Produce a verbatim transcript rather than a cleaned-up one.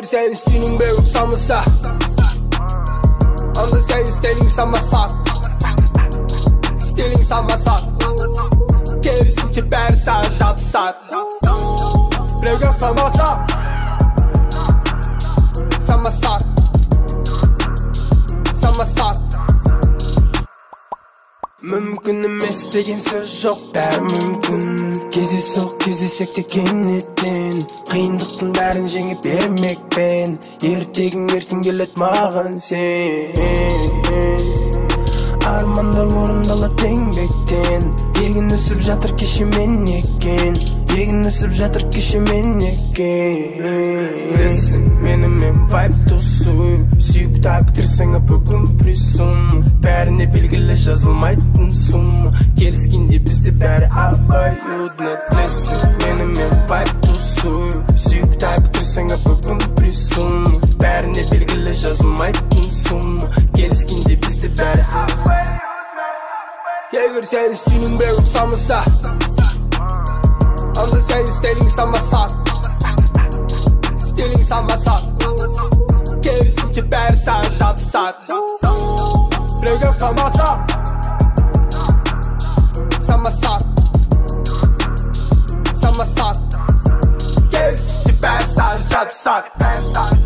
Eğer sen isteğinin bir yoksanmasa Anda sen isteğin sanmasak İsteğin sanmasak Gerisi beri sen yapsak Brevga sanmasak Sanmasak Sanmasak Mümkün emes деген söz жоқ бәрі мүмкін Кездейсоқ кездесек те кенеттен Қиындықтың бәрін жеңе бермекпен Ертегің ертең келет маған сен Армандар орындалады еңбектен Егін өсіп жатыр кешемен екен Егін өсіп жатыр кешемен екен Білесің менімен вайп тосу Сүйікті актер саңа бүгін присун Бәріне белгілі жазылмайтын сумма Келіскенде бізде бәрі обоюдно Білесің менімен вайп тосу Сүйікті актер саңа бүгін присун Бәріне белгілі жазылмайтын сумма Келіскенде бізде бәрі обоюдно Егер сен isteğinin bir yoksanmasa Anda sen isteğin sanmasak İsteğin sanmasak Gerisi beri sen yapsak Brevga sanmasak Sanmasak Sanmasak Gerisi beri sen yapsak